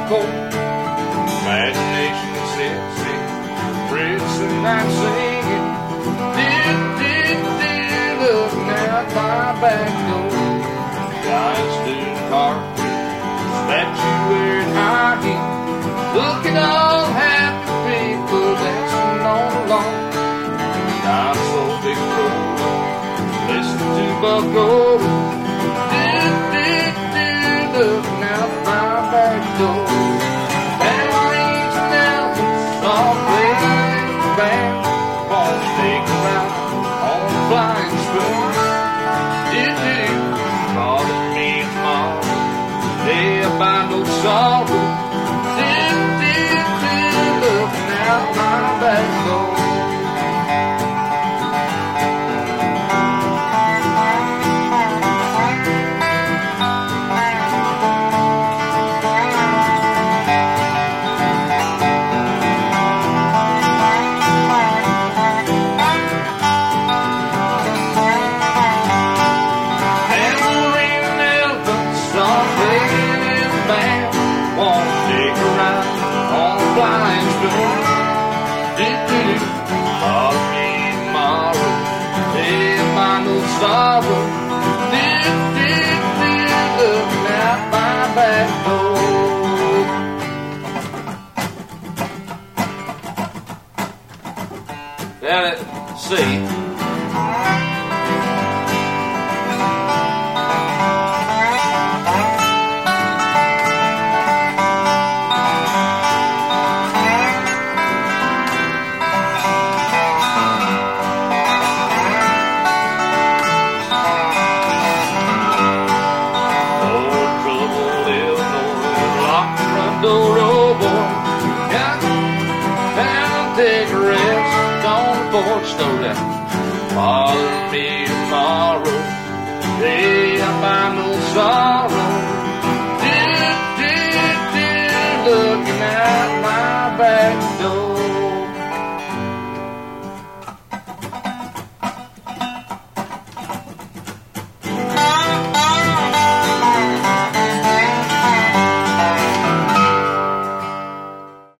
coat. Imagination sits in Fritz and I'm singing. Looking out my back door. Guys doing cartwheels, statue wearing high heels, looking all happy people dancing on the lawn. I'm so big roller, listen to Buck Rogers. Looking out my back door. Tambourines and elephants all playing in the band. Won't stick around on the flying spoon. Calling me tomorrow, day about no sorrow. Looking out my back door. Sorrow, looking out my back door. Now let's see. Take a rest on the porch, slow down. Bother me tomorrow.